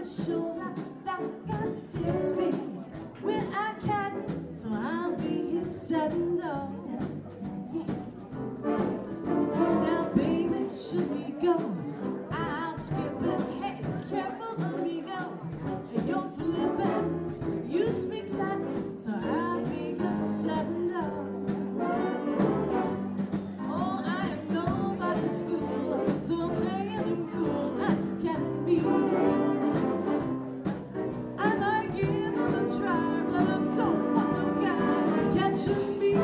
the shoulder that God takes me where I can, so I'll be excited. Yeah. Now, baby, should we go? I'll skip it. Hey, careful of me, go. Hey, you're flipping. You speak Latin, so I'll be excited. Oh, I am nobody's fool, so I'm playing cool as can be. I might give it a try, but I don't want no guy catching me.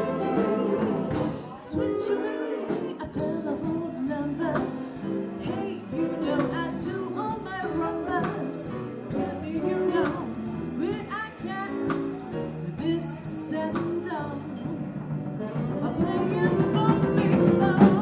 Switchery, a telephone numbers. Hey, you know I do all my rumbers. Maybe you know where I can with this send on. I'm playing for me, love.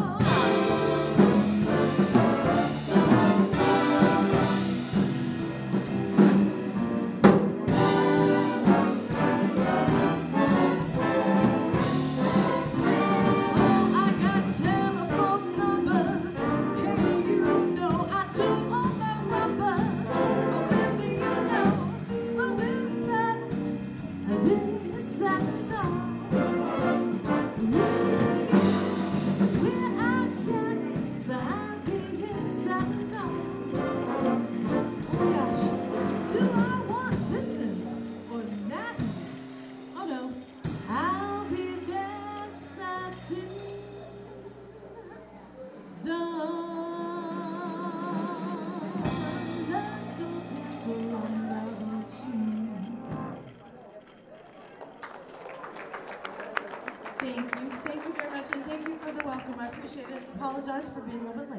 Thank you very much, and thank you for the welcome. I appreciate it. Apologize for being a little bit late.